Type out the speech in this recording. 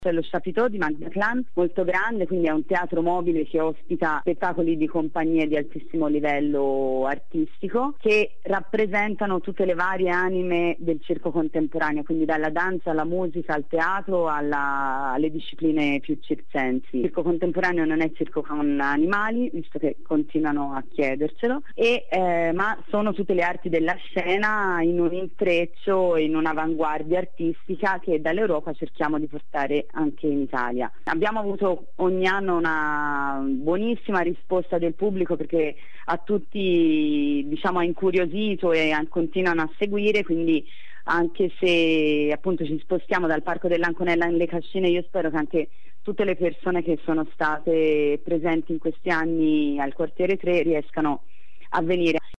C'è lo Chapiteau di Magda Clan, molto grande, quindi è un teatro mobile che ospita spettacoli di compagnie di altissimo livello artistico che rappresentano tutte le varie anime del circo contemporaneo, quindi dalla danza alla musica, al teatro, alle discipline più circensi. Il circo contemporaneo non è circo con animali, visto che continuano a chiedercelo, ma sono tutte le arti della scena in un intreccio, in un'avanguardia artistica che dall'Europa cerchiamo di portare anche in Italia. Abbiamo avuto ogni anno una buonissima risposta del pubblico perché a tutti ha incuriosito e continuano a seguire, quindi anche se appunto ci spostiamo dal Parco dell'Anconella alle Cascine, io spero che anche tutte le persone che sono state presenti in questi anni al quartiere 3 riescano a venire.